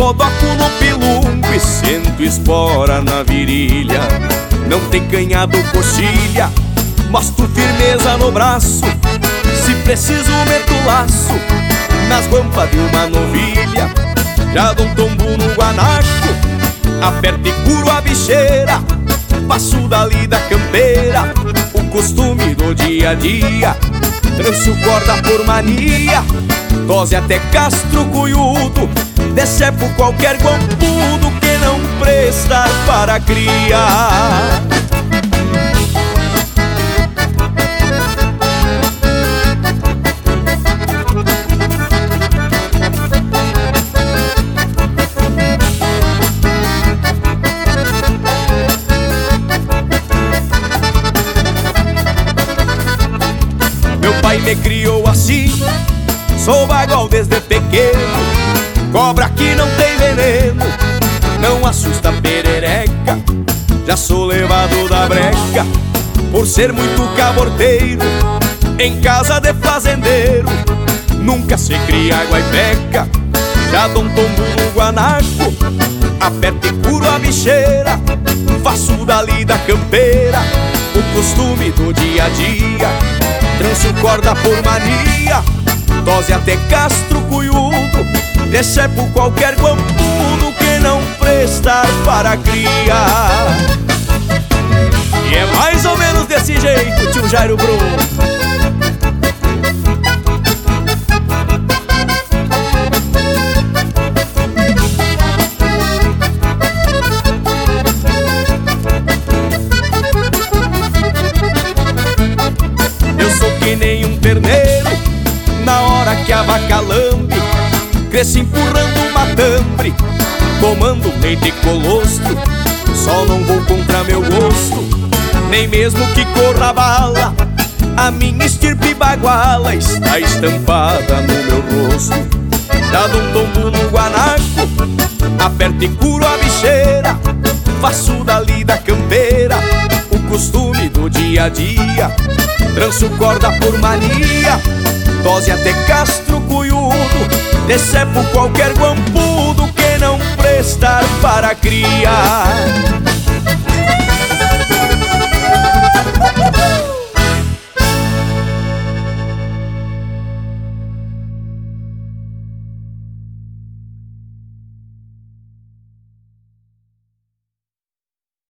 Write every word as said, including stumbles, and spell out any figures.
bodoco no pilumbo e sento espora na virilha. Não tem canhado coxilha, mostro firmeza no braço. Se preciso meto laço nas guampas de uma novilha. Já dou um tombo no guanaco, aperto e curo a bicheira. Passo dali da campeira, o costume do dia a dia. Tranço corda por mania, dose até castro cunhudo. Decepo qualquer guampudo que não prestar para criar. Meu pai me criou assim, sou bagual desde pequeno. Cobra que não tem veneno, não assusta perereca. Já sou levado da breca por ser muito caborteiro. Em casa de fazendeiro nunca se cria guaipeca. Já dou um tombo no guanaco, aperto e curo a bicheira. Faço dali da campeira o costume do dia a dia. Tranço corda por mania, dose até castro cunhudo. Decepo qualquer guampudo que não prestar para criar. E é mais ou menos desse jeito, tio Jairo Bruno. Eu sou que nem um terneiro na hora que a vaca lambe. Cresci empurrando o matambre, tomando leite e colostro. Só não vou contra meu gosto, nem mesmo que corra bala. A minha estirpe baguala está estampada no meu rosto. Dado um tombo no guanaco, aperto e curo a bicheira. Faço dali da campeira o costume do dia a dia. Tranço corda por mania, dose até castro cunhudo. Decepo qualquer guampudo que não prestar para criar.